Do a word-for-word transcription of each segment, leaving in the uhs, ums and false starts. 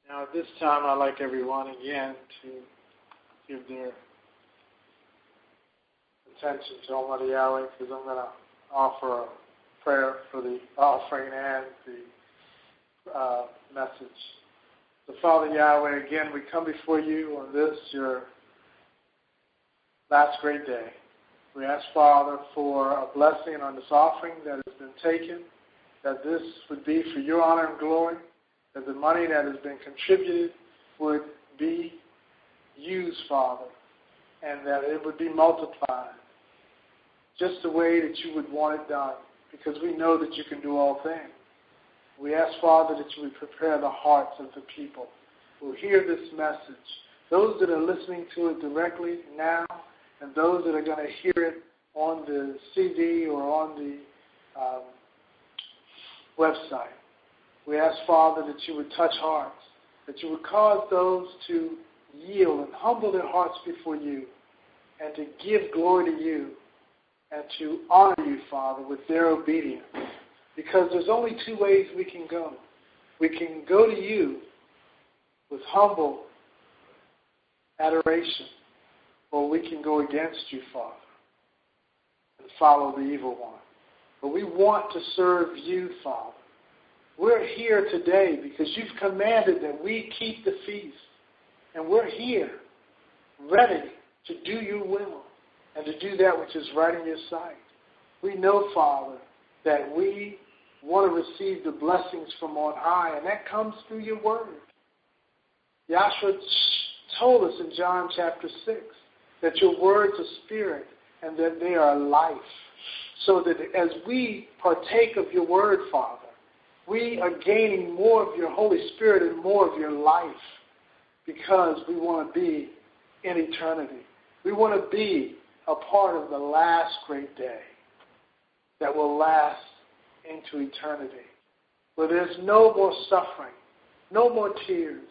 Now, at this time, I'd like everyone again to give their attention to Almighty Yahweh, because I'm going to offer a prayer for the offering and the uh, message. So, Father Yahweh, again, we come before you on this, your last great day. We ask, Father, for a blessing on this offering that has been taken, that this would be for your honor and glory, that the money that has been contributed would be used, Father, and that it would be multiplied just the way that you would want it done, because we know that you can do all things. We ask, Father, that you would prepare the hearts of the people who hear this message, those that are listening to it directly now, and those that are going to hear it on the C D or on the um, website. We ask, Father, that you would touch hearts, that you would cause those to yield and humble their hearts before you, and to give glory to you, and to honor you, Father, with their obedience. Because there's only two ways we can go. We can go to you with humble adoration, or we can go against you, Father, and follow the evil one. But we want to serve you, Father. We're here today because you've commanded that we keep the feast. And we're here, ready to do your will and to do that which is right in your sight. We know, Father, that we want to receive the blessings from on high, and that comes through your word. Yahshua told us in John chapter six that your words are spirit and that they are life. So that as we partake of your word, Father, we are gaining more of your Holy Spirit and more of your life, because we want to be in eternity. We want to be a part of the last great day that will last into eternity, where there's no more suffering, no more tears,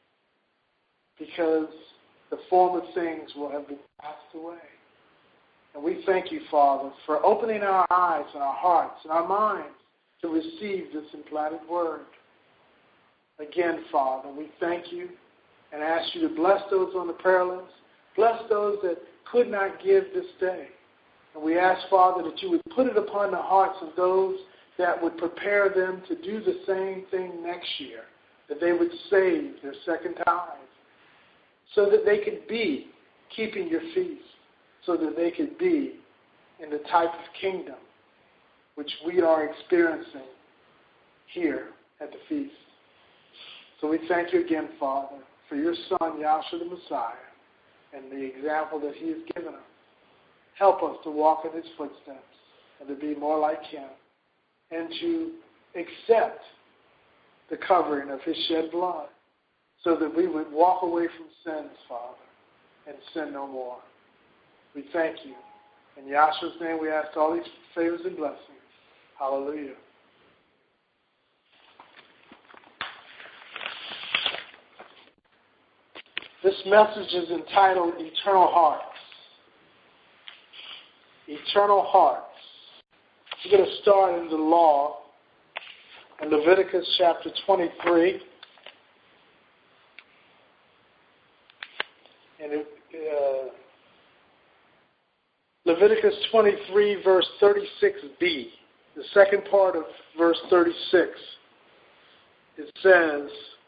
because the former things will have been passed away. And we thank you, Father, for opening our eyes and our hearts and our minds to receive this implanted word. Again, Father, we thank you and ask you to bless those on the prayer list, bless those that could not give this day. And we ask, Father, that you would put it upon the hearts of those that would prepare them to do the same thing next year, that they would save their second tithe, so that they could be keeping your feast, so that they could be in the type of kingdom which we are experiencing here at the feast. So we thank you again, Father, for your Son, Yahshua the Messiah, and the example that he has given us. Help us to walk in his footsteps and to be more like him, and to accept the covering of his shed blood, so that we would walk away from sins, Father, and sin no more. We thank you. In Yahshua's name we ask all these favors and blessings. Hallelujah. This message is entitled Eternal Hearts. Eternal Hearts. We're going to start in the law in Leviticus chapter twenty-three. And it, uh, Leviticus twenty-three, verse thirty-six b, the second part of verse thirty-six. It says,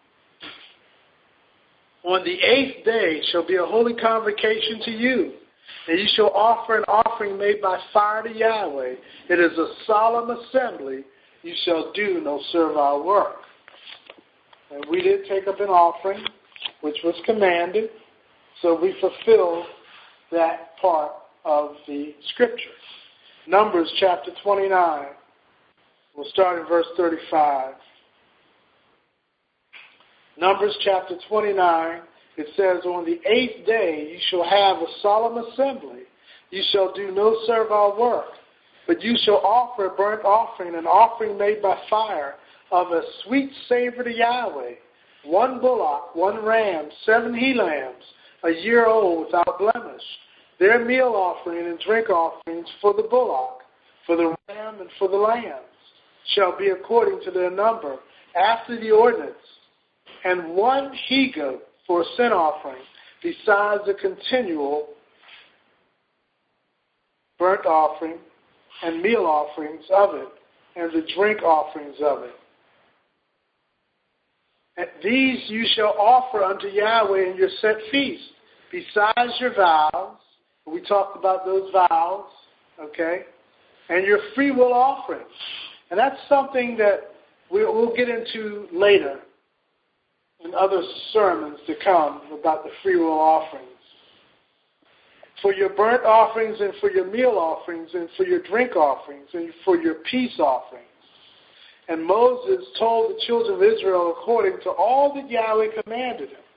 on the eighth day shall be a holy convocation to you, and you shall offer an offering made by fire to Yahweh. It is a solemn assembly. You shall do no servile work. And we did take up an offering, which was commanded, so we fulfill that part of the scripture. Numbers chapter twenty-nine. We'll start in verse thirty-five. Numbers chapter twenty-nine, it says, on the eighth day you shall have a solemn assembly. You shall do no servile work, but you shall offer a burnt offering, an offering made by fire, of a sweet savor to Yahweh, one bullock, one ram, seven he-lambs, a year old without blemish. Their meal offering and drink offerings for the bullock, for the ram, and for the lambs shall be according to their number, after the ordinance and one he-goat for a sin offering, besides the continual burnt offering and meal offerings of it, and the drink offerings of it. And these you shall offer unto Yahweh in your set feast, besides your vows. We talked about those vows, okay? And your free will offerings. And that's something that we'll get into later in other sermons to come about the free will offerings. For your burnt offerings and for your meal offerings and for your drink offerings and for your peace offerings. And Moses told the children of Israel according to all that Yahweh commanded him.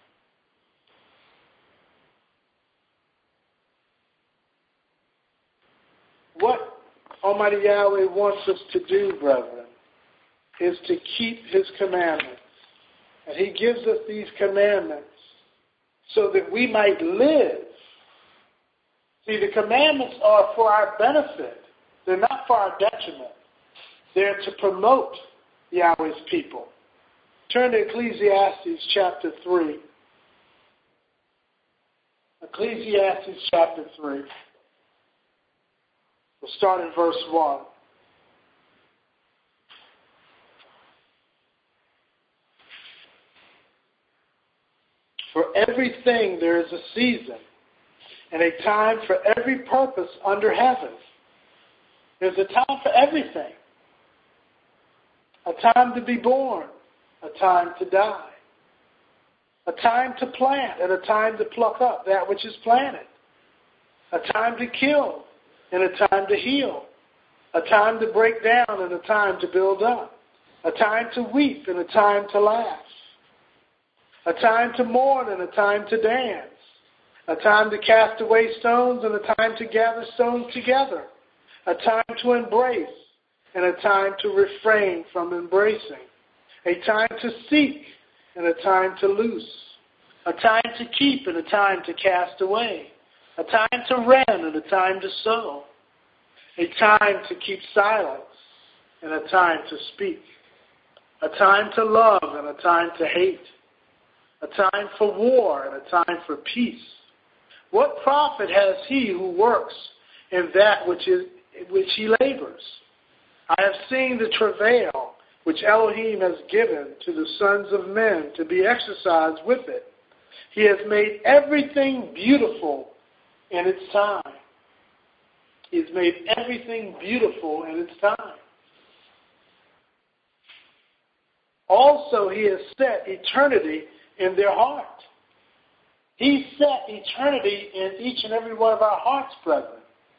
What Almighty Yahweh wants us to do, brethren, is to keep his commandments. And he gives us these commandments so that we might live. See, the commandments are for our benefit. They're not for our detriment. They're to promote Yahweh's people. Turn to Ecclesiastes chapter three. Ecclesiastes chapter three. We'll start in verse one. For everything there is a season, and a time for every purpose under heaven. There's a time for everything. A time to be born, a time to die. A time to plant and a time to pluck up that which is planted. A time to kill and a time to heal. A time to break down and a time to build up. A time to weep and a time to laugh. A time to mourn and a time to dance. A time to cast away stones and a time to gather stones together. A time to embrace and a time to refrain from embracing. A time to seek and a time to loose. A time to keep and a time to cast away. A time to rend and a time to sow. A time to keep silence and a time to speak. A time to love and a time to hate. A time for war and a time for peace. What profit has he who works in that which is which he labors? I have seen the travail which Elohim has given to the sons of men to be exercised with it. He has made everything beautiful in its time. He has made everything beautiful in its time. Also, he has set eternity in their heart. He set eternity in each and every one of our hearts, brethren.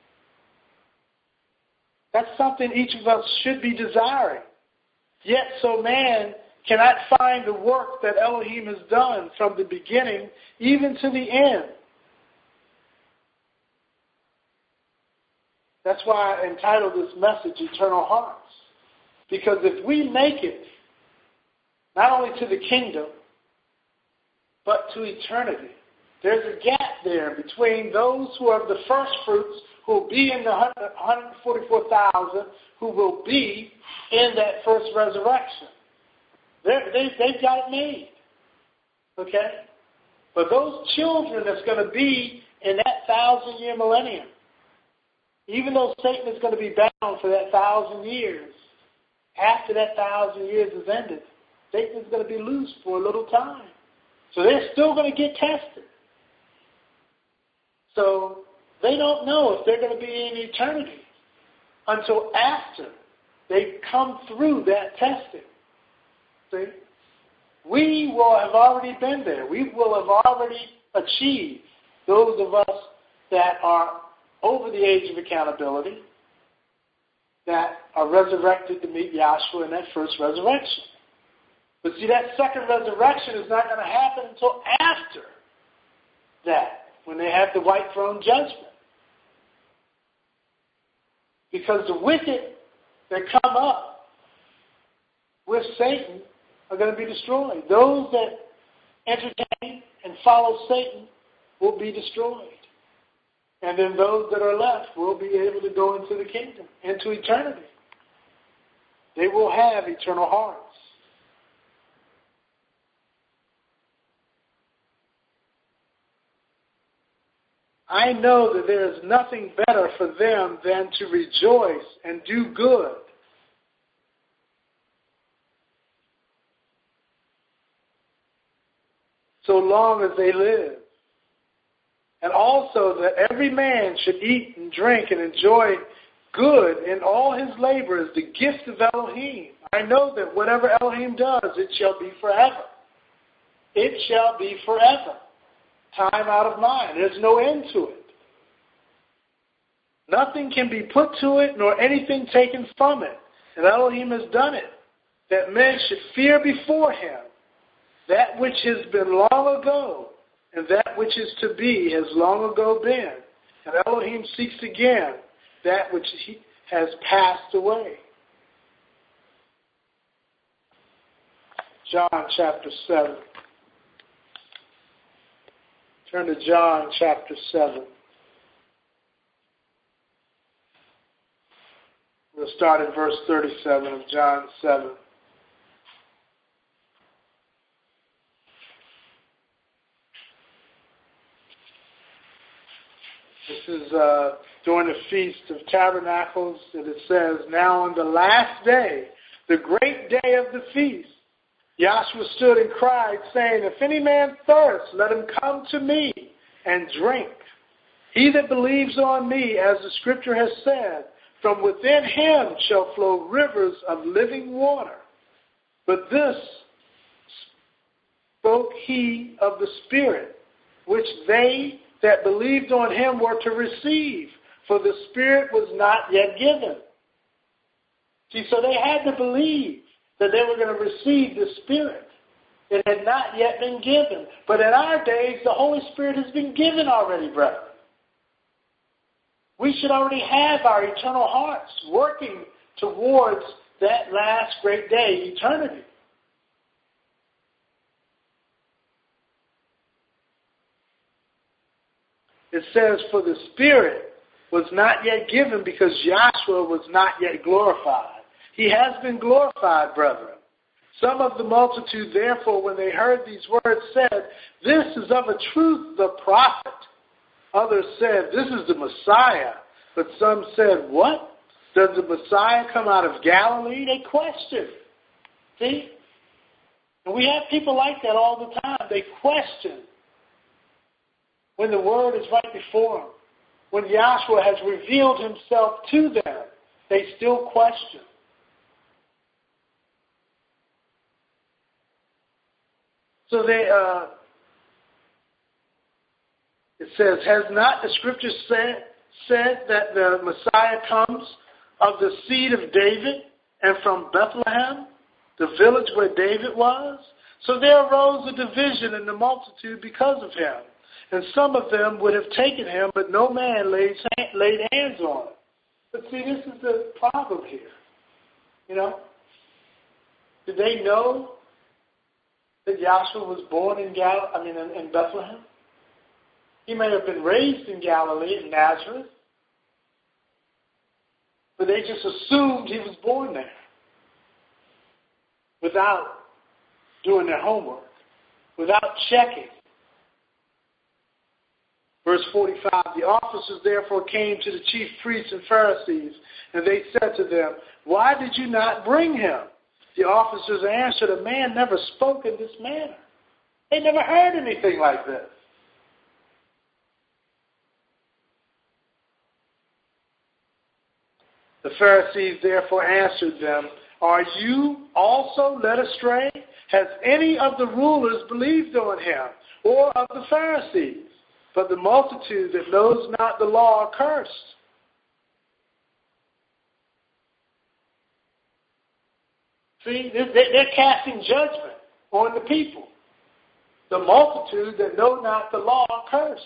That's something each of us should be desiring. Yet so man cannot find the work that Elohim has done from the beginning even to the end. That's why I entitled this message, Eternal Hearts. Because if we make it, not only to the kingdom, but to eternity, there's a gap there between those who are the first fruits, who will be in the one hundred forty-four thousand, who will be in that first resurrection. They're, they, they've got it made. Okay? But those children that's going to be in that thousand-year millennium, even though Satan is going to be bound for that thousand years, after that thousand years is ended, Satan is going to be loose for a little time. So they're still going to get tested. So they don't know if they're going to be in eternity until after they come through that testing. See? We will have already been there. We will have already achieved, those of us that are over the age of accountability, that are resurrected to meet Yahshua in that first resurrection. But see, that second resurrection is not going to happen until after that, when they have the white throne judgment. Because the wicked that come up with Satan are going to be destroyed. Those that entertain and follow Satan will be destroyed. And then those that are left will be able to go into the kingdom, into eternity. They will have eternal hearts. I know that there is nothing better for them than to rejoice and do good. So long as they live. And also that every man should eat and drink and enjoy good in all his labor is the gift of Elohim. I know that whatever Elohim does, it shall be forever. It shall be forever. Time out of mind. There's no end to it. Nothing can be put to it, nor anything taken from it. And Elohim has done it, that men should fear before him that which has been long ago, and that which is to be has long ago been. And Elohim seeks again that which he has passed away. John chapter seven. Turn to John chapter seven. We'll start at verse thirty-seven of John seven. This is uh, during the Feast of Tabernacles, and it says, now on the last day, the great day of the feast, Yahshua stood and cried, saying, if any man thirst, let him come to me and drink. He that believes on me, as the scripture has said, from within him shall flow rivers of living water. But this spoke he of the Spirit, which they that believed on him were to receive, for the Spirit was not yet given. See, so they had to believe that they were going to receive the Spirit. It had not yet been given. But in our days, the Holy Spirit has been given already, brethren. We should already have our eternal hearts working towards that last great day, eternity. It says, for the Spirit was not yet given because Yahshua was not yet glorified. He has been glorified, brethren. Some of the multitude, therefore, when they heard these words, said, this is of a truth the prophet. Others said, this is the Messiah. But some said, what? Does the Messiah come out of Galilee? They question. See? And we have people like that all the time. They question when the word is right before them. When Yahshua has revealed himself to them, they still question. So they, uh, it says, has not the scripture said, said that the Messiah comes of the seed of David and from Bethlehem, the village where David was? So there arose a division in the multitude because of him. And some of them would have taken him, but no man laid, laid hands on him. But see, this is the problem here. You know? Did they know that Yahshua was born in Gal- I mean, in, in Bethlehem? He may have been raised in Galilee, in Nazareth, but they just assumed he was born there without doing their homework, without checking. Verse forty-five, the officers therefore came to the chief priests and Pharisees, and they said to them, why did you not bring him? The officers answered, a man never spoke in this manner. They never heard anything like this. The Pharisees therefore answered them, are you also led astray? Has any of the rulers believed on him, or of the Pharisees? But the multitude that knows not the law are cursed. See, they're casting judgment on the people. The multitude that know not the law are cursed.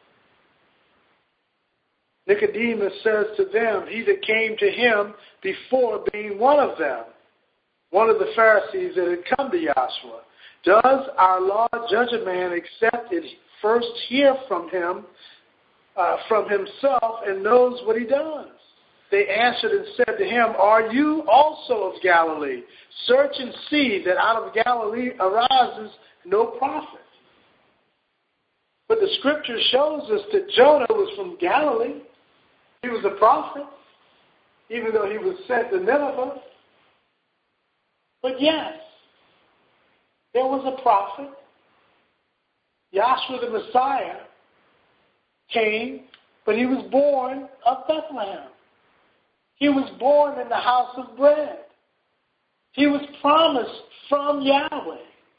Nicodemus says to them, he that came to him before being one of them, one of the Pharisees that had come to Yahshua, does our law judge a man except it first hear from him, uh, from himself, and knows what he does? They answered and said to him, are you also of Galilee? Search and see that out of Galilee arises no prophet. But the scripture shows us that Jonah was from Galilee. He was a prophet, even though he was sent to Nineveh. But yes, there was a prophet. Yahshua the Messiah came, but he was born of Bethlehem. He was born in the house of bread. He was promised from Yahweh.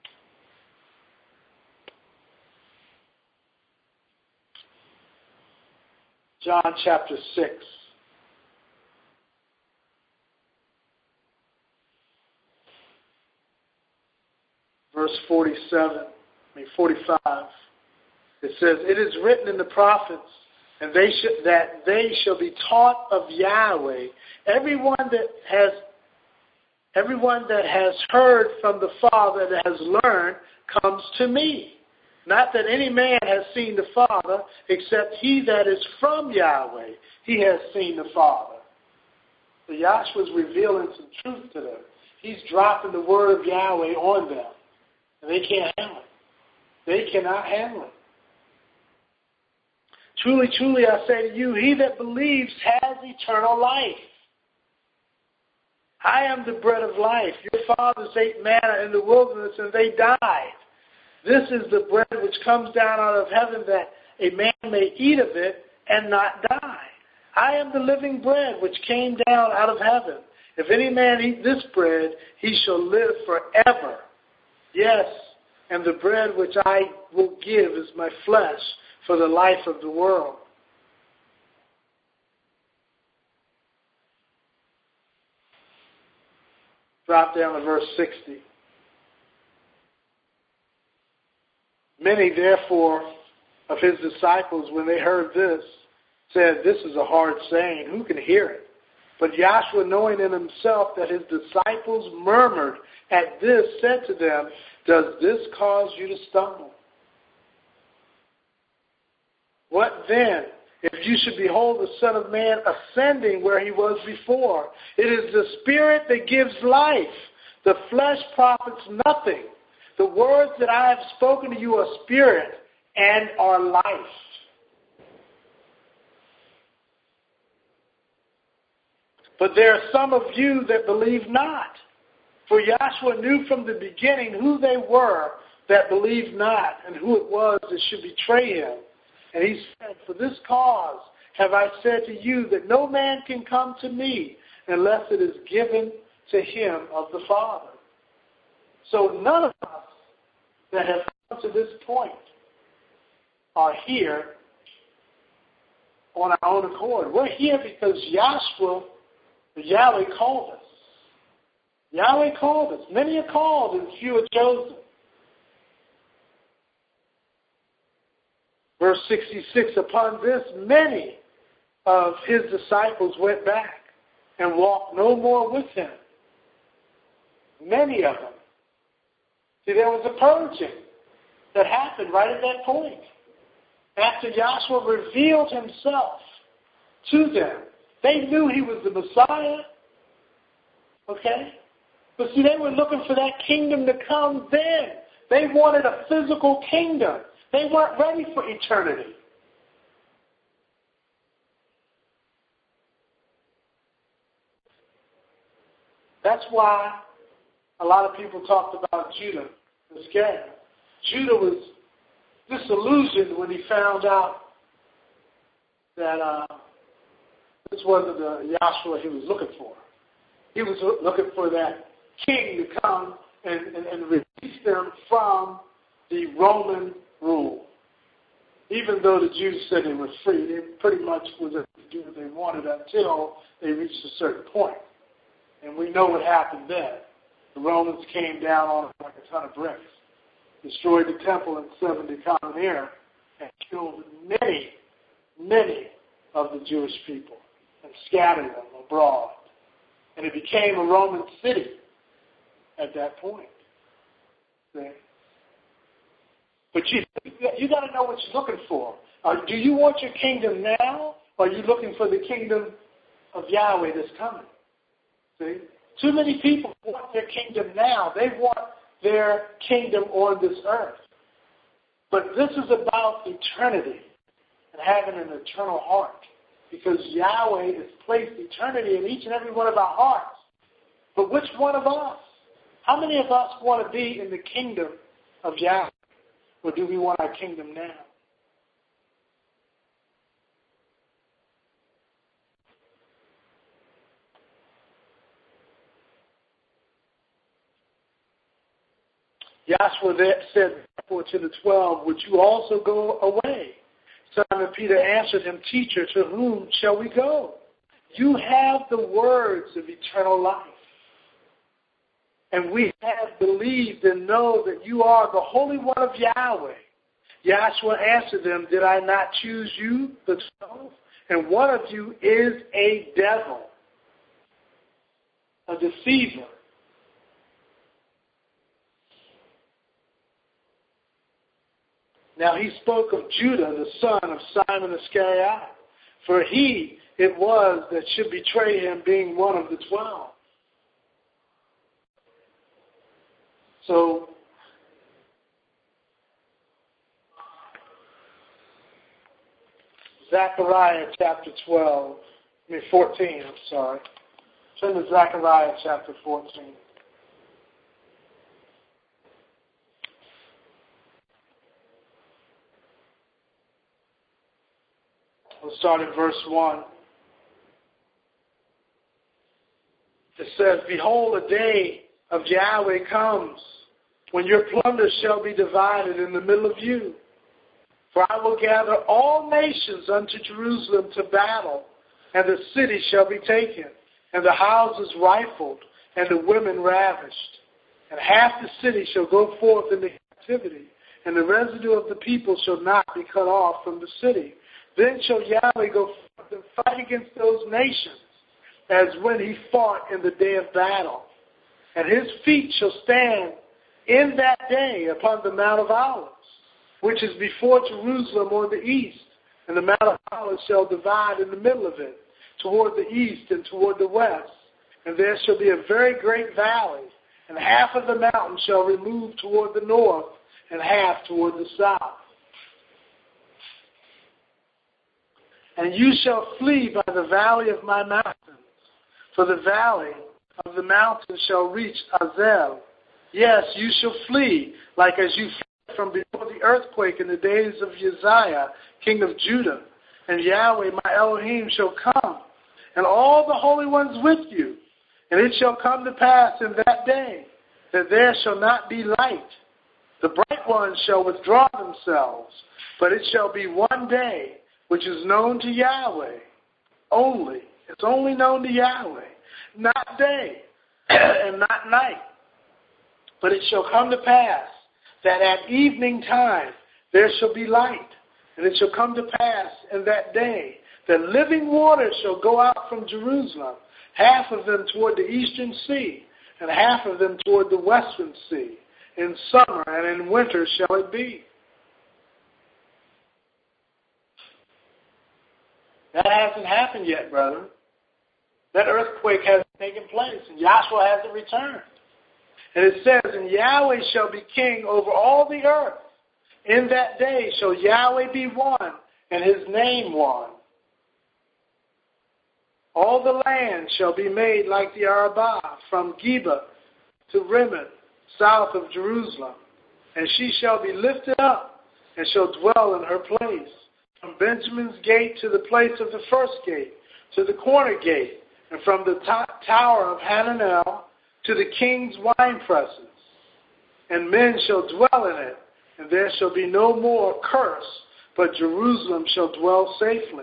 John chapter six. Verse forty-seven, I mean forty-five. It says, "It is written in the prophets, and they should, that they shall be taught of Yahweh. Everyone that has everyone that has heard from the Father, that has learned, comes to me. Not that any man has seen the Father, except he that is from Yahweh. He has seen the Father." So Yahshua is revealing some truth to them. He's dropping the word of Yahweh on them. And they can't handle it. They cannot handle it. "Truly, truly, I say to you, he that believes has eternal life. I am the bread of life. Your fathers ate manna in the wilderness, and they died. This is the bread which comes down out of heaven, that a man may eat of it and not die. I am the living bread which came down out of heaven. If any man eat this bread, he shall live forever. Yes, and the bread which I will give is my flesh for the life of the world." Drop down to verse sixty. "Many, therefore, of his disciples, when they heard this, said, 'This is a hard saying. Who can hear it?' But Yahshua, knowing in himself that his disciples murmured at this, said to them, 'Does this cause you to stumble? What then, if you should behold the Son of Man ascending where he was before? It is the Spirit that gives life. The flesh profits nothing. The words that I have spoken to you are spirit and are life.' But there are some of you that believe not. For Yahshua knew from the beginning who they were that believed not, and who it was that should betray him. And he said, 'For this cause have I said to you, that no man can come to me unless it is given to him of the Father.'" So none of us that have come to this point are here on our own accord. We're here because Yahshua, Yahweh, called us. Yahweh called us. Many are called and few are chosen. Verse sixty-six, "Upon this many of his disciples went back and walked no more with him." Many of them. See, there was a purging that happened right at that point. After Yahshua revealed himself to them, they knew he was the Messiah. Okay? But see, they were looking for that kingdom to come then. They wanted a physical kingdom. They weren't ready for eternity. That's why a lot of people talked about Judah Iscariot. Judah was disillusioned when he found out that uh, this wasn't the Yahshua he was looking for. He was looking for that king to come and, and, and release them from the Roman rule. Even though the Jews said they were free, they pretty much was able to do what they wanted until they reached a certain point. And we know what happened then. The Romans came down on them like a ton of bricks, destroyed the temple in seventy common era, and killed many, many of the Jewish people and scattered them abroad. And it became a Roman city at that point. See? But you, you got to know what you're looking for. Uh, do you want your kingdom now, or are you looking for the kingdom of Yahweh that's coming? See? Too many people want their kingdom now. They want their kingdom on this earth. But this is about eternity and having an eternal heart. Because Yahweh has placed eternity in each and every one of our hearts. But which one of us? How many of us want to be in the kingdom of Yahweh? Or do we want our kingdom now? Joshua said to the twelve, would you also go away? Simon Peter answered him, Teacher, to whom shall we go? You have the words of eternal life. And we have believed and know that you are the Holy One of Yahweh. Joshua answered them, did I not choose you, the twelve? And one of you is a devil, a deceiver. Now he spoke of Judah, the son of Simon Iscariot, for he it was that should betray him, being one of the twelve. So, Zechariah chapter twelve, I mean fourteen, I'm sorry. Turn to Zechariah chapter fourteen. We'll start at verse one. It says, behold, a day of Yahweh comes, when your plunder shall be divided in the middle of you. For I will gather all nations unto Jerusalem to battle, and the city shall be taken, and the houses rifled, and the women ravished. And half the city shall go forth into captivity, and the residue of the people shall not be cut off from the city. Then shall Yahweh go forth and fight against those nations, as when he fought in the day of battle. And his feet shall stand in that day upon the Mount of Olives, which is before Jerusalem on the east. And the Mount of Olives shall divide in the middle of it, toward the east and toward the west. And there shall be a very great valley, and half of the mountain shall remove toward the north, and half toward the south. And you shall flee by the valley of my mountains, for the valley of the mountains shall reach Azel. Yes, you shall flee, like as you fled from before the earthquake in the days of Uzziah, king of Judah. And Yahweh, my Elohim, shall come, and all the holy ones with you. And it shall come to pass in that day that there shall not be light. The bright ones shall withdraw themselves, but it shall be one day which is known to Yahweh only. It's only known to Yahweh, not day and not night. But it shall come to pass that at evening time there shall be light. And it shall come to pass in that day that living waters shall go out from Jerusalem, half of them toward the eastern sea, and half of them toward the western sea. In summer and in winter shall it be. That hasn't happened yet, brother. That earthquake hasn't taken place, and Joshua hasn't returned. And it says, and Yahweh shall be king over all the earth. In that day shall Yahweh be one, and his name one. All the land shall be made like the Arabah, from Geba to Rimmon, south of Jerusalem. And she shall be lifted up, and shall dwell in her place. From Benjamin's gate to the place of the first gate, to the corner gate, and from the top tower of Hananel to the king's wine presses. And men shall dwell in it, and there shall be no more curse, but Jerusalem shall dwell safely.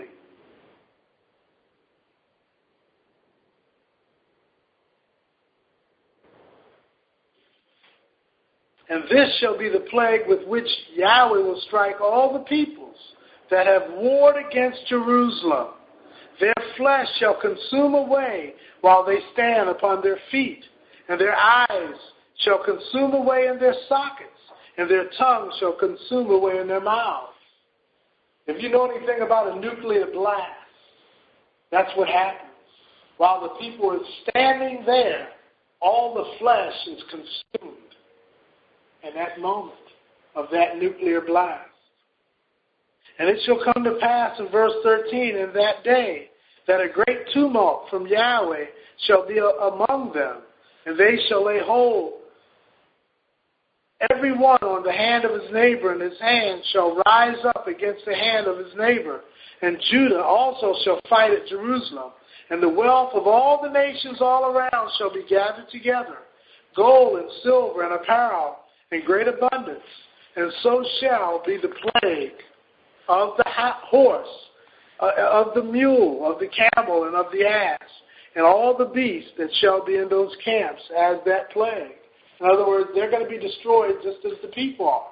And this shall be the plague with which Yahweh will strike all the peoples that have warred against Jerusalem. Their flesh shall consume away while they stand upon their feet, and their eyes shall consume away in their sockets, and their tongue shall consume away in their mouths. If you know anything about a nuclear blast, that's what happens. While the people are standing there, all the flesh is consumed in that moment of that nuclear blast. And it shall come to pass in verse thirteen, in that day, that a great tumult from Yahweh shall be among them, and they shall lay hold every one on the hand of his neighbor, and his hand shall rise up against the hand of his neighbor. And Judah also shall fight at Jerusalem, and the wealth of all the nations all around shall be gathered together, gold and silver and apparel in great abundance. And so shall be the plague of the horse, uh, of the mule, of the camel, and of the ass, and all the beasts that shall be in those camps as that plague. In other words, they're going to be destroyed just as the people are.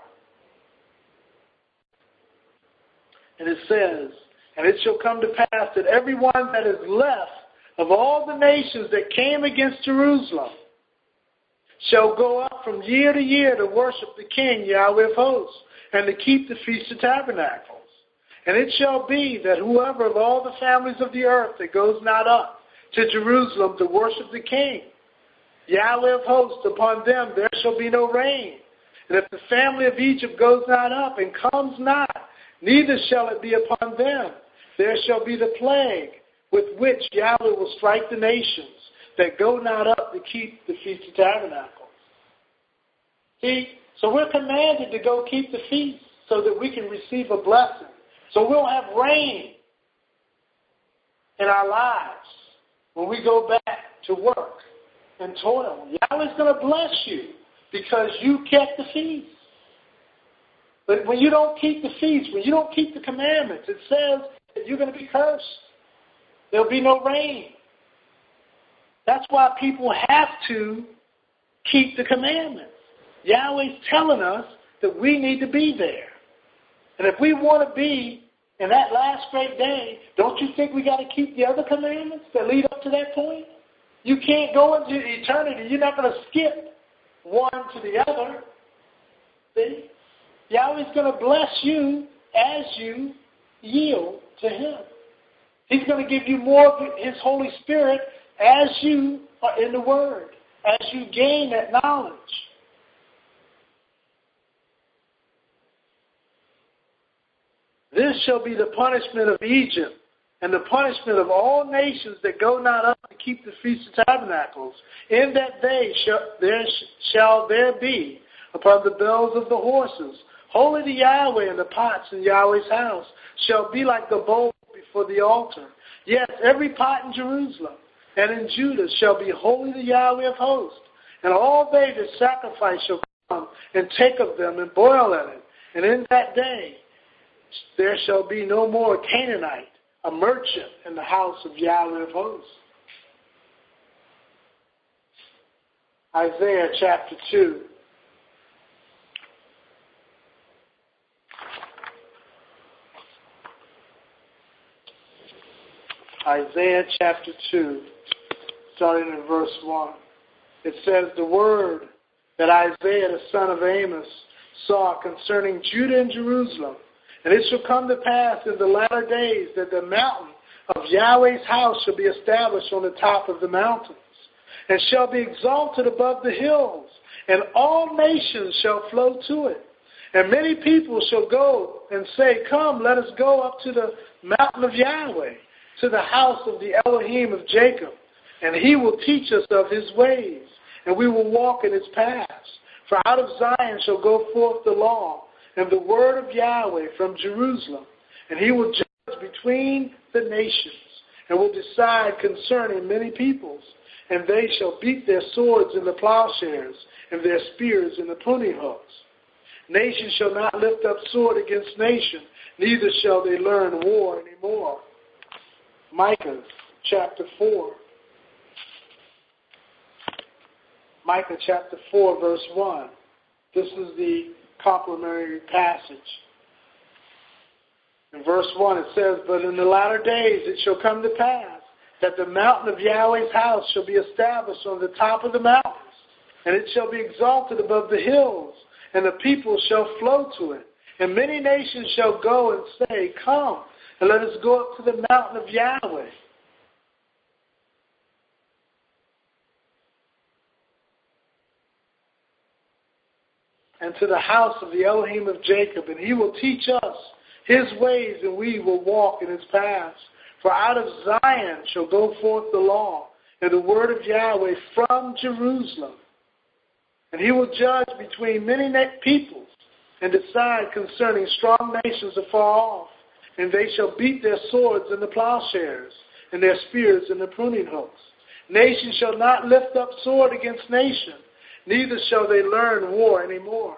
And it says, and it shall come to pass that everyone that is left of all the nations that came against Jerusalem shall go up from year to year to worship the King, Yahweh of hosts, and to keep the Feast of Tabernacles. And it shall be that whoever of all the families of the earth that goes not up to Jerusalem to worship the King, Yahweh of hosts, upon them there shall be no rain. And if the family of Egypt goes not up and comes not, neither shall it be upon them. There shall be the plague with which Yahweh will strike the nations that go not up to keep the Feast of Tabernacles. See, so we're commanded to go keep the feast so that we can receive a blessing. So we'll have rain in our lives when we go back to work and toil. Yahweh's going to bless you because you kept the feast. But when you don't keep the feast, when you don't keep the commandments, it says that you're going to be cursed. There'll be no rain. That's why people have to keep the commandments. Yahweh's telling us that we need to be there. And if we want to be in that last great day, don't you think we got to keep the other commandments that lead up to that point? You can't go into eternity. You're not going to skip one to the other. See? Yahweh's going to bless you as you yield to Him. He's going to give you more of His Holy Spirit as you are in the Word, as you gain that knowledge. This shall be the punishment of Egypt, and the punishment of all nations that go not up to keep the Feast of Tabernacles. In that day shall there, shall there be upon the bells of the horses, holy to Yahweh, and the pots in Yahweh's house shall be like the bowl before the altar. Yes, every pot in Jerusalem and in Judah shall be holy to Yahweh of hosts. And all they that sacrifice shall come and take of them and boil in it. And in that day there shall be no more Canaanite, a merchant in the house of Yahweh of hosts. Isaiah chapter two. Isaiah chapter two, starting in verse one. It says, the word that Isaiah the son of Amos saw concerning Judah and Jerusalem. And it shall come to pass in the latter days that the mountain of Yahweh's house shall be established on the top of the mountains, and shall be exalted above the hills, and all nations shall flow to it. And many people shall go and say, come, let us go up to the mountain of Yahweh, to the house of the Elohim of Jacob, and He will teach us of His ways, and we will walk in His paths. For out of Zion shall go forth the law, and the word of Yahweh from Jerusalem, and He will judge between the nations, and will decide concerning many peoples, and they shall beat their swords in the plowshares, and their spears in the pruning hooks. Nation shall not lift up sword against nation, neither shall they learn war anymore. Micah chapter four. Micah chapter four, verse one. This is the complementary passage. In verse one it says, but in the latter days it shall come to pass that the mountain of Yahweh's house shall be established on the top of the mountains, and it shall be exalted above the hills, and the people shall flow to it. And many nations shall go and say, come, and let us go up to the mountain of Yahweh. And and to the house of the Elohim of Jacob, and he will teach us his ways, and we will walk in his paths. For out of Zion shall go forth the law, and the word of Yahweh from Jerusalem. And he will judge between many peoples, and decide concerning strong nations afar off. And they shall beat their swords in the plowshares, and their spears in the pruning hooks. Nation shall not lift up sword against nation, neither shall they learn war anymore.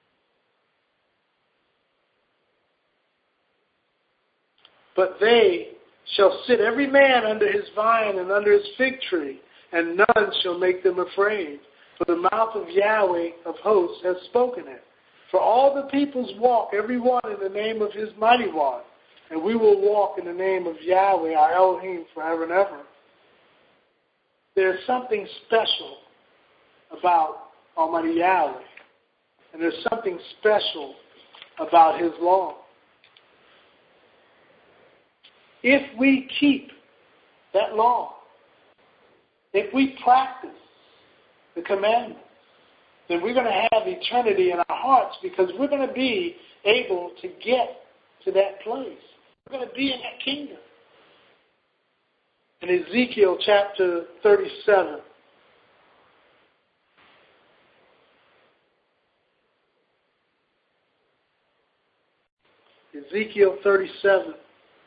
But they shall sit every man under his vine and under his fig tree, and none shall make them afraid. For the mouth of Yahweh of hosts has spoken it. For all the peoples walk, every one in the name of his mighty one. And we will walk in the name of Yahweh, our Elohim, forever and ever. There's something special about Almighty Yahweh. And there's something special about his law. If we keep that law, if we practice the commandments, then we're going to have eternity in our hearts, because we're going to be able to get to that place. We're going to be in that kingdom. In Ezekiel chapter thirty-seven, Ezekiel thirty-seven.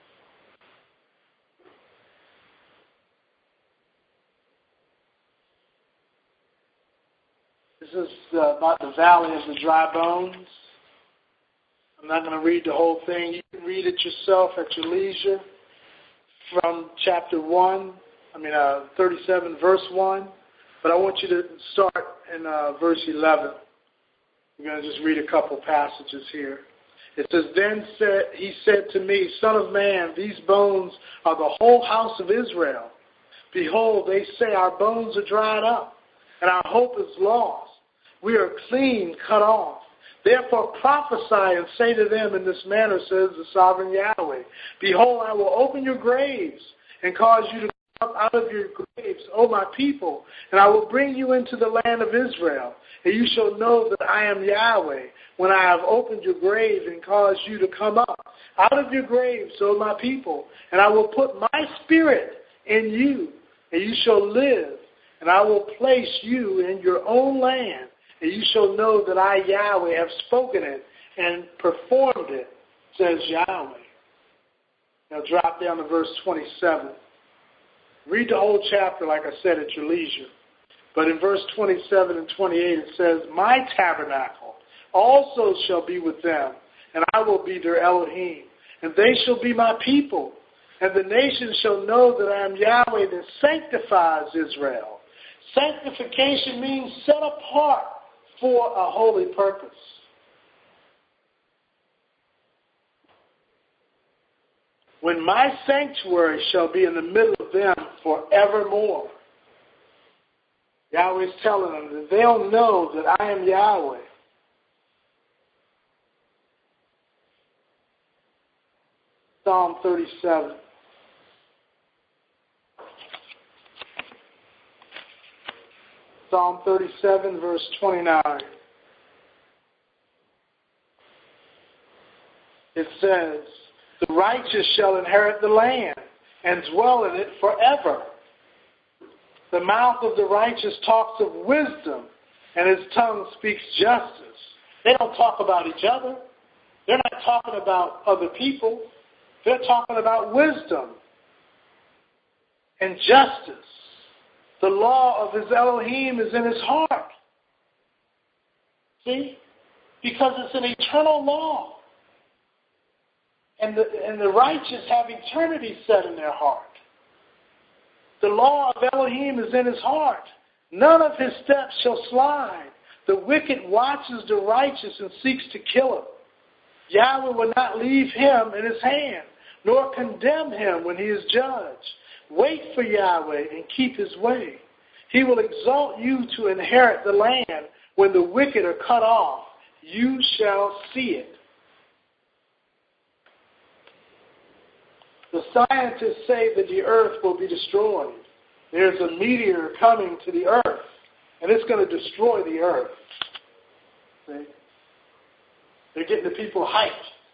This is uh, about the valley of the dry bones. I'm not going to read the whole thing. You can read it yourself at your leisure from chapter one, I mean uh, thirty-seven, verse one. But I want you to start in uh, verse eleven. We're going to just read a couple passages here. It says, Then said, he said to me, Son of man, these bones are the whole house of Israel. Behold, they say our bones are dried up, and our hope is lost. We are clean cut off. Therefore prophesy and say to them in this manner, says the sovereign Yahweh, Behold, I will open your graves and cause you to come up out of your graves, O my people, and I will bring you into the land of Israel. And you shall know that I am Yahweh, when I have opened your grave and caused you to come up out of your graves, O my people, and I will put my spirit in you, and you shall live, and I will place you in your own land. And you shall know that I, Yahweh, have spoken it and performed it, says Yahweh. Now drop down to verse twenty-seven. Read the whole chapter, like I said, at your leisure. But in verse twenty-seven and twenty-eight it says, My tabernacle also shall be with them, and I will be their Elohim, and they shall be my people. And the nations shall know that I am Yahweh that sanctifies Israel. Sanctification means set apart for a holy purpose. When my sanctuary shall be in the middle of them forevermore. Yahweh's telling them that they'll know that I am Yahweh. Psalm thirty-seven. Psalm thirty-seven, verse twenty-nine. It says, The righteous shall inherit the land and dwell in it forever. The mouth of the righteous talks of wisdom, and his tongue speaks justice. They don't talk about each other. They're not talking about other people. They're talking about wisdom and justice. The law of his Elohim is in his heart. See? Because it's an eternal law. And the, and the righteous have eternity set in their heart. The law of Elohim is in his heart. None of his steps shall slide. The wicked watches the righteous and seeks to kill him. Yahweh will not leave him in his hand, nor condemn him when he is judged. Wait for Yahweh and keep his way. He will exalt you to inherit the land. When the wicked are cut off, you shall see it. The scientists say that the earth will be destroyed. There's a meteor coming to the earth, and it's going to destroy the earth. See? They're getting the people hyped.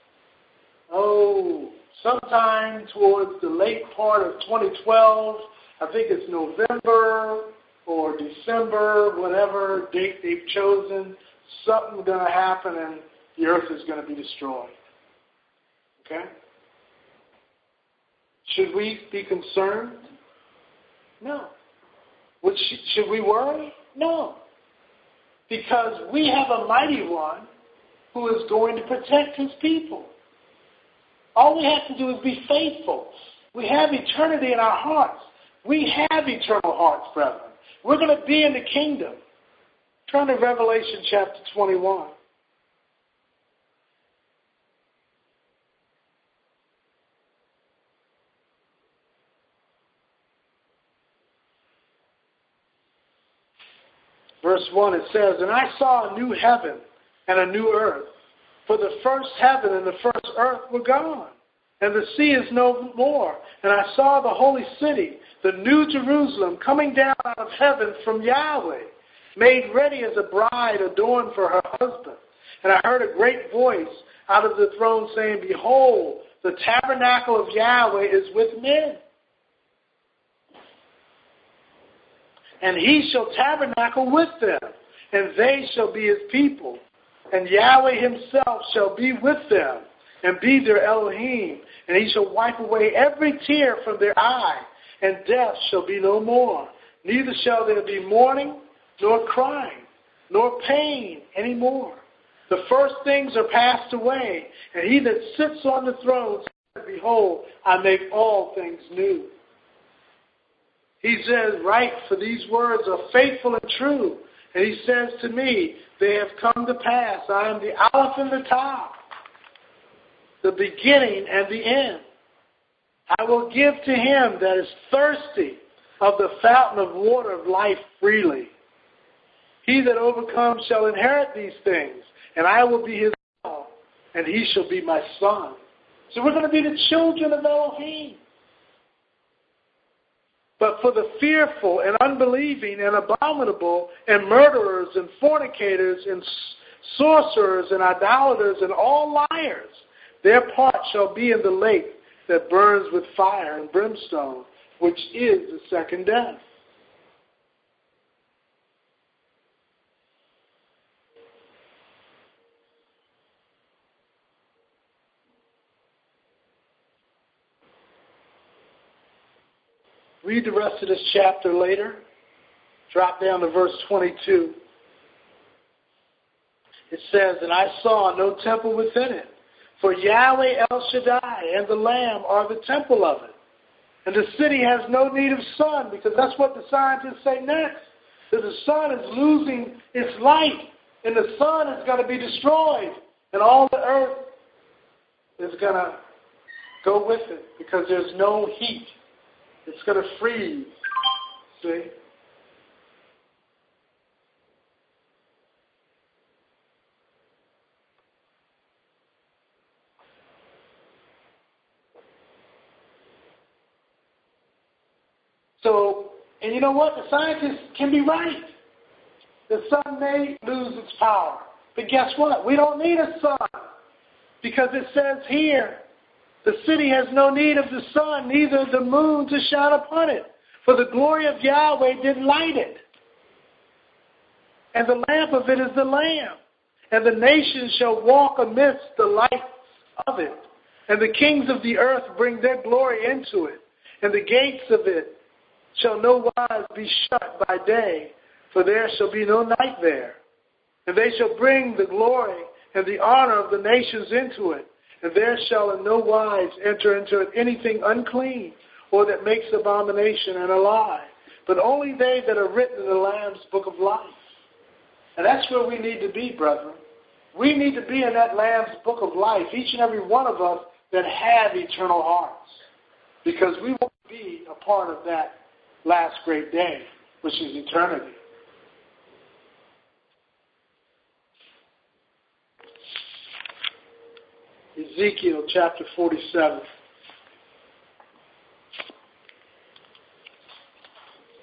Oh, sometime towards the late part of twenty twelve, I think it's November or December, whatever date they've chosen, something's going to happen and the earth is going to be destroyed. Okay? Should we be concerned? No. Would sh- should we worry? No. Because we have a mighty one who is going to protect his people. All we have to do is be faithful. We have eternity in our hearts. We have eternal hearts, brethren. We're going to be in the kingdom. Turn to Revelation chapter twenty-one. Verse one, it says, "And I saw a new heaven and a new earth. For the first heaven and the first earth were gone, and the sea is no more. And I saw the holy city, the new Jerusalem, coming down out of heaven from Yahweh, made ready as a bride adorned for her husband. And I heard a great voice out of the throne saying, Behold, the tabernacle of Yahweh is with men. And he shall tabernacle with them, and they shall be his people. And Yahweh himself shall be with them, and be their Elohim. And he shall wipe away every tear from their eye, and death shall be no more. Neither shall there be mourning, nor crying, nor pain any more. The first things are passed away, and he that sits on the throne says, Behold, I make all things new. He says, Write, for these words are faithful and true. And he says to me, They have come to pass. I am the Aleph and the Tav, the beginning and the end. I will give to him that is thirsty of the fountain of water of life freely. He that overcomes shall inherit these things, and I will be his God, and he shall be my son. So we're going to be the children of Elohim. But for the fearful and unbelieving and abominable and murderers and fornicators and sorcerers and idolaters and all liars, their part shall be in the lake that burns with fire and brimstone, which is the second death. Read the rest of this chapter later. Drop down to verse twenty-two. It says, And I saw no temple within it, for Yahweh El Shaddai and the Lamb are the temple of it. And the city has no need of sun, because that's what the scientists say next. That the sun is losing its light, and the sun is going to be destroyed, and all the earth is going to go with it, because there's no heat. It's going to freeze. See? So, and you know what? The scientists can be right. The sun may lose its power. But guess what? We don't need a sun. Because it says here, the city has no need of the sun, neither the moon to shine upon it. For the glory of Yahweh did light it. And the lamp of it is the Lamb. And the nations shall walk amidst the lights of it. And the kings of the earth bring their glory into it. And the gates of it shall no wise be shut by day, for there shall be no night there. And they shall bring the glory and the honor of the nations into it. And there shall in no wise enter into it anything unclean, or that makes abomination and a lie, but only they that are written in the Lamb's book of life. And that's where we need to be, brethren. We need to be in that Lamb's book of life, each and every one of us that have eternal hearts, because we want to be a part of that last great day, which is eternity. Ezekiel chapter forty-seven.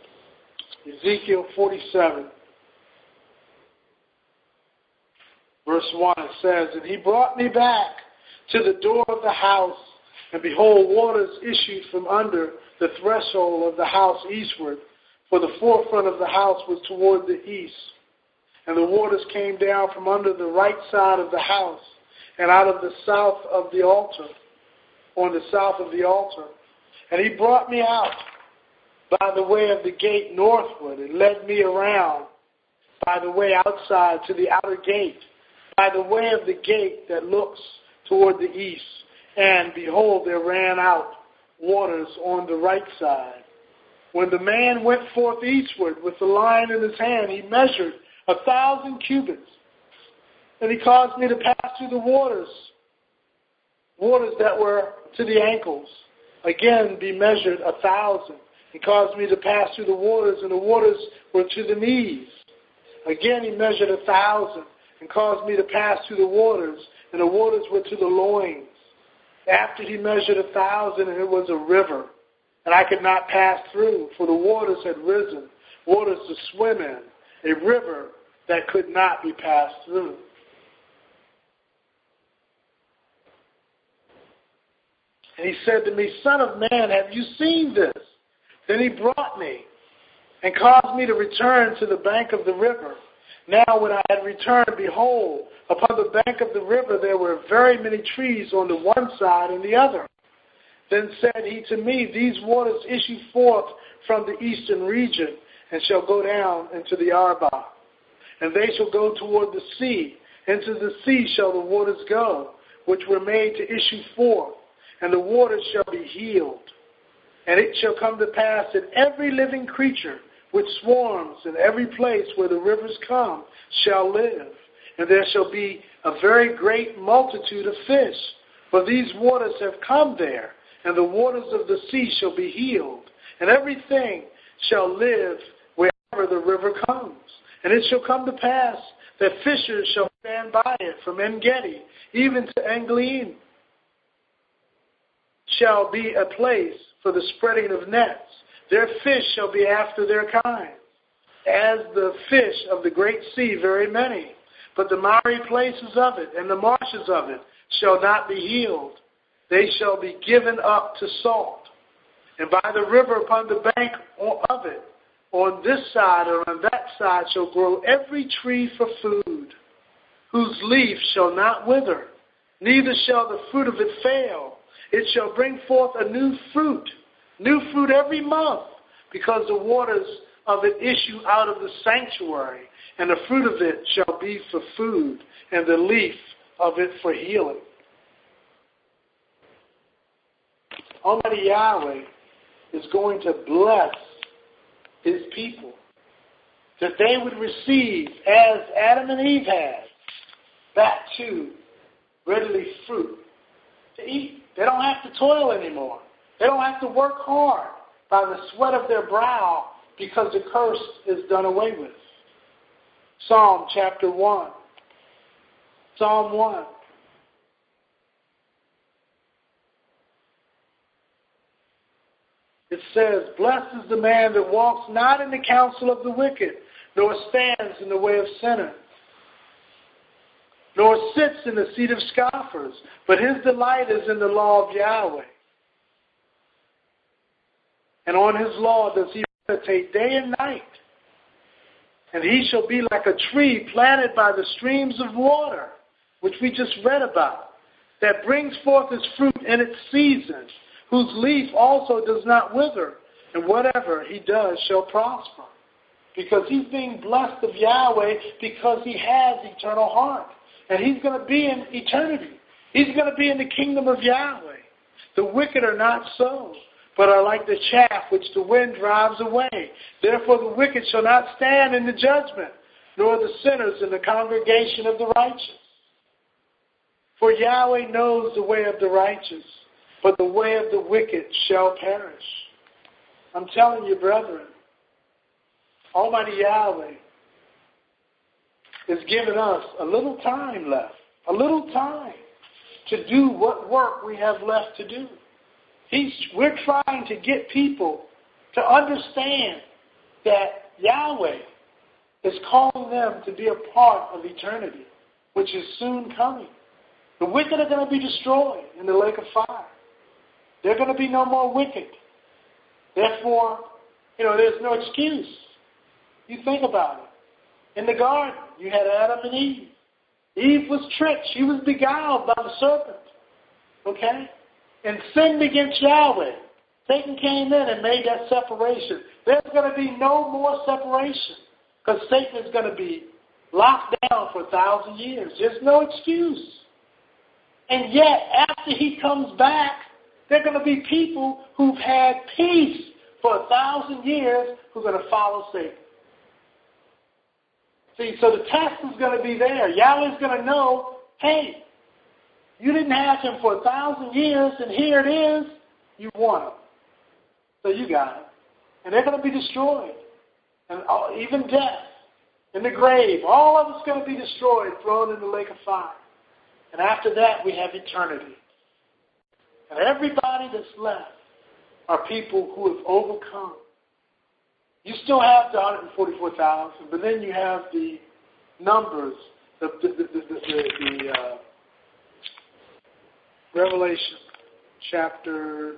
Ezekiel forty-seven, verse verse one, it says, "And he brought me back to the door of the house, and behold, waters issued from under the threshold of the house eastward, for the forefront of the house was toward the east. And the waters came down from under the right side of the house, and out of the south of the altar, on the south of the altar. And he brought me out by the way of the gate northward, and led me around by the way outside to the outer gate, by the way of the gate that looks toward the east. And behold, there ran out waters on the right side. When the man went forth eastward with the line in his hand, he measured a thousand cubits. And he caused me to pass through the waters, waters that were to the ankles. Again, be measured a thousand. He caused me to pass through the waters, and the waters were to the knees. Again, he measured a thousand and caused me to pass through the waters, and the waters were to the loins. After he measured a thousand, and it was a river, and I could not pass through, for the waters had risen, waters to swim in, a river that could not be passed through. And he said to me, Son of man, have you seen this? Then he brought me and caused me to return to the bank of the river. Now when I had returned, behold, upon the bank of the river there were very many trees on the one side and the other. Then said he to me, These waters issue forth from the eastern region, and shall go down into the Arba. And they shall go toward the sea. Into the sea shall the waters go, which were made to issue forth, and the waters shall be healed. And it shall come to pass that every living creature which swarms in every place where the rivers come shall live. And there shall be a very great multitude of fish, for these waters have come there, and the waters of the sea shall be healed. And everything shall live wherever the river comes. And it shall come to pass that fishers shall stand by it from En-Gedi even to En-Gleim. Shall be a place for the spreading of nets. Their fish shall be after their kind, as the fish of the great sea, very many. But the miry places of it and the marshes of it shall not be healed. They shall be given up to salt. And by the river upon the bank of it, on this side or on that side, shall grow every tree for food, whose leaf shall not wither, neither shall the fruit of it fail. It shall bring forth a new fruit, new fruit every month, because the waters of it issue out of the sanctuary, and the fruit of it shall be for food, and the leaf of it for healing. Almighty Yahweh is going to bless his people, that they would receive, as Adam and Eve had, back to readily fruit to eat. They don't have to toil anymore. They don't have to work hard by the sweat of their brow, because the curse is done away with. Psalm chapter one. Psalm one. It says, Blessed is the man that walks not in the counsel of the wicked, nor stands in the way of sinners, nor sits in the seat of scoffers, but his delight is in the law of Yahweh. And on his law does he meditate day and night. And he shall be like a tree planted by the streams of water, which we just read about, that brings forth his fruit in its season, whose leaf also does not wither, and whatever he does shall prosper. Because he's being blessed of Yahweh, because he has eternal heart. And he's going to be in eternity. He's going to be in the kingdom of Yahweh. The wicked are not so, but are like the chaff which the wind drives away. Therefore the wicked shall not stand in the judgment, nor the sinners in the congregation of the righteous. For Yahweh knows the way of the righteous, but the way of the wicked shall perish. I'm telling you, brethren, Almighty Yahweh is giving us a little time left, a little time to do what work we have left to do. He's, we're trying to get people to understand that Yahweh is calling them to be a part of eternity. which is soon coming. The wicked are going to be destroyed in the lake of fire. There are going to be no more wicked. Therefore, you know, there's no excuse. You think about it. In the garden, you had Adam and Eve. Eve was tricked. She was beguiled by the serpent. Okay? And sinned against Yahweh. Satan came in and made that separation. There's going to be no more separation. Because Satan is going to be locked down for a thousand years. There's no excuse. And yet, after he comes back, there are going to be people who've had peace for a thousand years who are going to follow Satan. See, so the test is going to be there. Yahweh's going to know, hey, you didn't have him for a thousand years, and here it is, you want him. So you got him. And they're going to be destroyed. And even death, in the grave, all of it's going to be destroyed, thrown in the lake of fire. And after that, we have eternity. And everybody that's left are people who have overcome. You still have the one hundred forty-four thousand, but then you have the numbers, the, the, the, the, the, the uh, Revelation chapter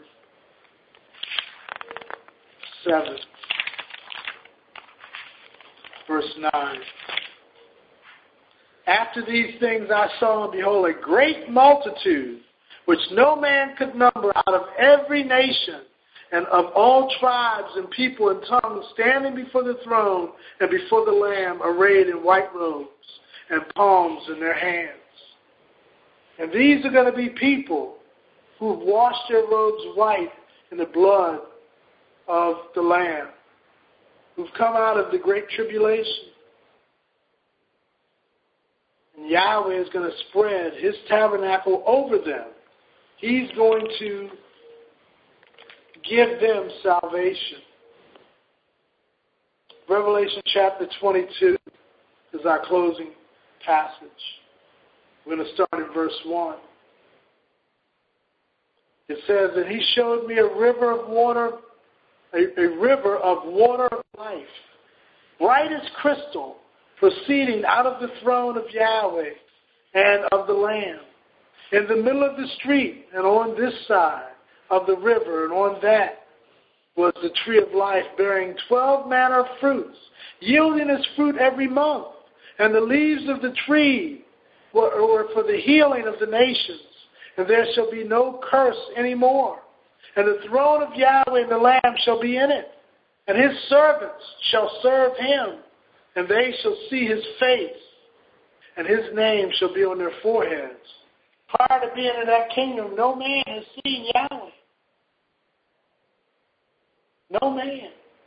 seven, verse nine. After these things I saw, and behold, a great multitude, which no man could number, out of every nation, and of all tribes and people and tongues, standing before the throne and before the Lamb, arrayed in white robes and palms in their hands. And these are going to be people who have washed their robes white in the blood of the Lamb, who've come out of the great tribulation. And Yahweh is going to spread his tabernacle over them. He's going to give them salvation. Revelation chapter twenty-two is our closing passage. We're going to start in verse one. It says, and he showed me a river of water, a, a river of water of life, bright as crystal, proceeding out of the throne of Yahweh and of the Lamb. In the middle of the street, and on this side of the river, and on that was the tree of life, bearing twelve manner of fruits, yielding its fruit every month. And the leaves of the tree were, were for the healing of the nations. And there shall be no curse any more. And the throne of Yahweh and the Lamb shall be in it. And his servants shall serve him. And they shall see his face. And his name shall be on their foreheads. Prior to being in that kingdom, no man has seen Yahweh. No man.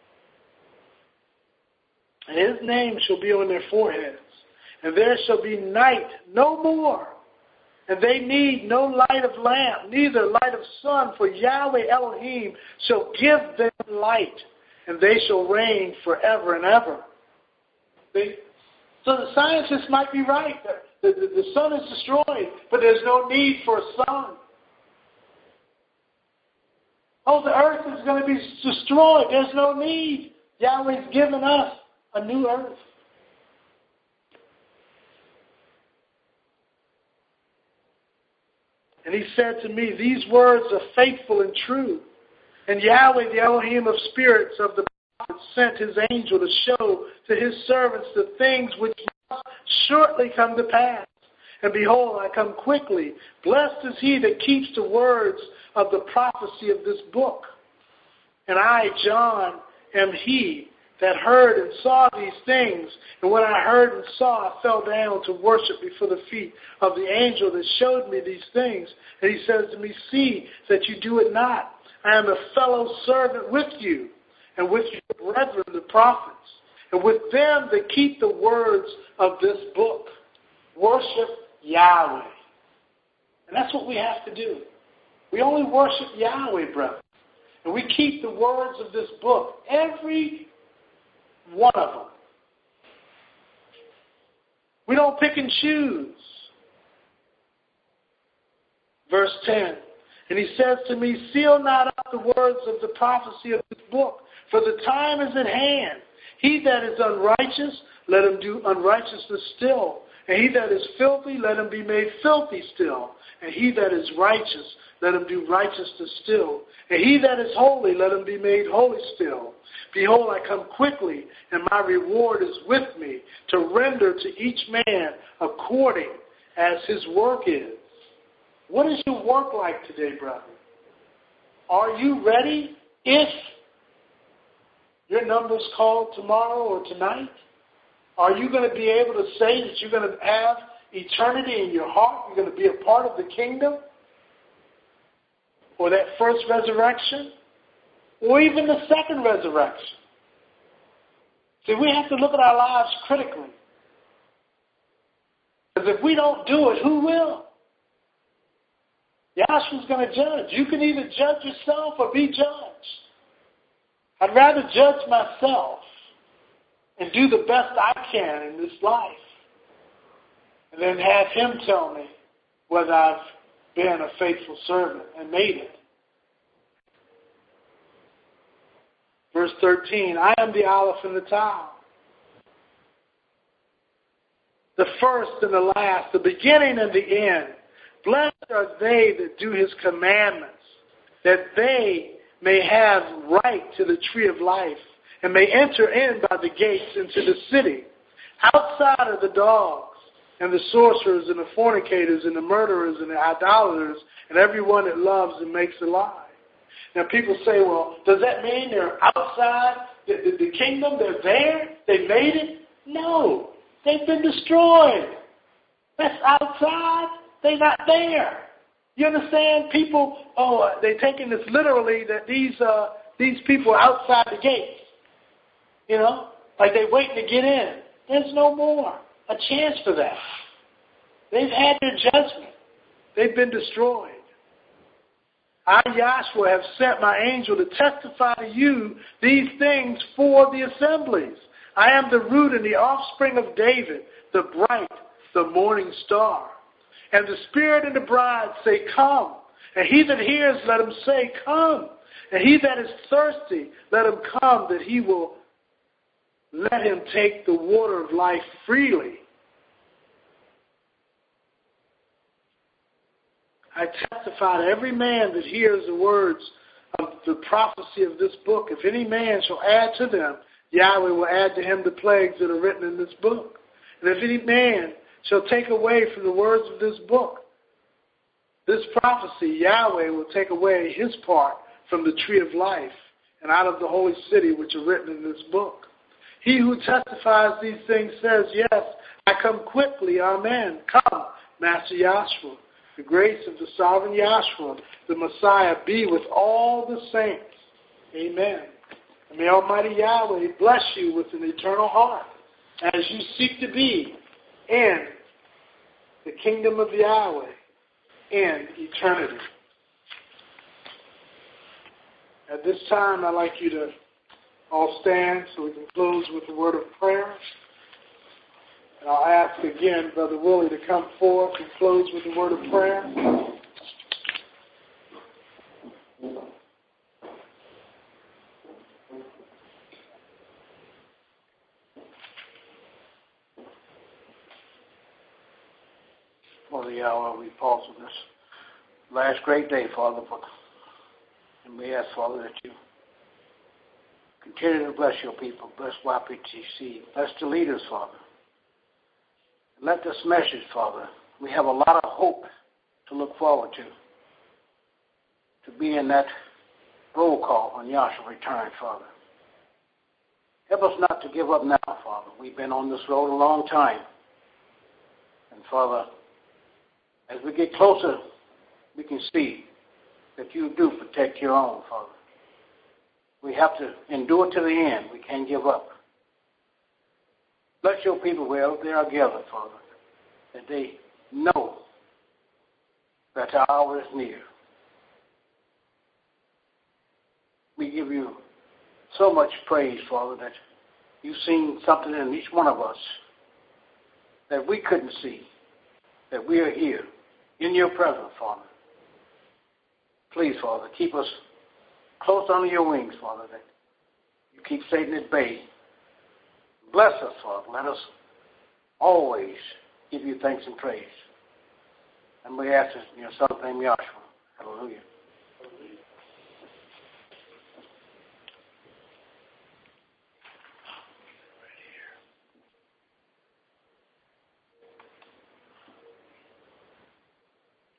And his name shall be on their foreheads. And there shall be night no more. And they need no light of lamp, neither light of sun, for Yahweh Elohim shall give them light, and they shall reign forever and ever. See? So the scientists might be right. The, the, the sun is destroyed, but there's no need for a sun. Oh, the earth is going to be destroyed. There's no need. Yahweh's given us a new earth. And he said to me, these words are faithful and true. And Yahweh, the Elohim of spirits of the prophets, sent his angel to show to his servants the things which must shortly come to pass. And behold, I come quickly. Blessed is he that keeps the words of the prophecy of this book. And I, John, am he that heard and saw these things. And when I heard and saw, I fell down to worship before the feet of the angel that showed me these things. And he says to me, see that you do it not. I am a fellow servant with you, and with your brethren, the prophets, and with them that keep the words of this book. Worship Yahweh. And that's what we have to do. We only worship Yahweh, brother. And we keep the words of this book. Every one of them. We don't pick and choose. Verse ten. And he says to me, seal not up the words of the prophecy of this book, for the time is at hand. He that is unrighteous, let him do unrighteousness still. And he that is filthy, let him be made filthy still. And he that is righteous, let him do righteousness still. And he that is holy, let him be made holy still. Behold, I come quickly, and my reward is with me, to render to each man according as his work is. What is your work like today, brother? Are you ready if your number's called tomorrow or tonight? Are you going to be able to say that you're going to have eternity in your heart? You're going to be a part of the kingdom? Or that first resurrection? Or even the second resurrection? See, we have to look at our lives critically. Because if we don't do it, who will? Yahshua's going to judge. You can either judge yourself or be judged. I'd rather judge myself and do the best I can in this life, and then have him tell me whether I've been a faithful servant and made it. Verse thirteen, I am the Aleph and the Tau, the first and the last, the beginning and the end. Blessed are they that do his commandments, that they may have right to the tree of life, and may enter in by the gates into the city. Outside are the dogs, and the sorcerers, and the fornicators, and the murderers, and the idolaters, and everyone that loves and makes a lie. Now people say, well, does that mean they're outside the, the, the kingdom? They're there? They made it? No. They've been destroyed. That's outside. They're not there. You understand? People, oh, they're taking this literally that these uh, these people are outside the gates. You know, like they're waiting to get in. There's no more a chance for that. They've had their judgment. They've been destroyed. I, Yahshua, have sent my angel to testify to you these things for the assemblies. I am the root and the offspring of David, the bright, the morning star. And the Spirit and the bride say, come. And he that hears, let him say, come. And he that is thirsty, let him come, that he will let him take the water of life freely. I testify to every man that hears the words of the prophecy of this book. If any man shall add to them, Yahweh will add to him the plagues that are written in this book. And if any man shall take away from the words of this book, this prophecy, Yahweh will take away his part from the tree of life and out of the holy city which are written in this book. He who testifies these things says, yes, I come quickly, amen. Come, Master Yahshua. The grace of the sovereign Yahshua, the Messiah, be with all the saints. Amen. And may Almighty Yahweh bless you with an eternal heart as you seek to be in the kingdom of Yahweh in eternity. At this time, I'd like you to all stand so we can close with a word of prayer. And I'll ask again Brother Willie to come forth and close with a word of prayer. Father Yahweh, we pause on this last great day, Father, and we ask, Father, that you continue to bless your people, bless Y P T C, bless the leaders, Father. Let this message, Father, we have a lot of hope to look forward to, to be in that roll call on Yahshua's return, Father. Help us not to give up now, Father. We've been on this road a long time. And, Father, as we get closer, we can see that you do protect your own, Father. We have to endure to the end. We can't give up. Bless your people wherever they are gathered, Father, that they know that the hour is near. We give you so much praise, Father, that you've seen something in each one of us that we couldn't see, that we are here in your presence, Father. Please, Father, keep us close under your wings, Father, that you keep Satan at bay. Bless us, Father. Let us always give you thanks and praise. And we ask this in your son's name, Yahshua. Hallelujah.